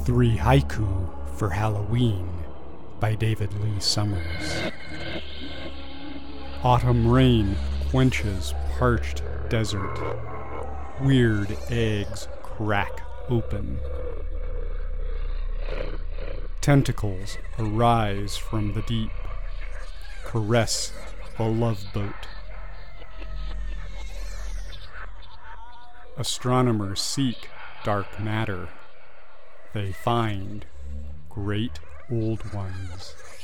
Three Haiku for Halloween by David Lee Summers. Autumn rain quenches parched desert. Weird eggs crack open. Tentacles arise from the deep, caress the love boat. Astronomers seek dark matter. They find great old ones.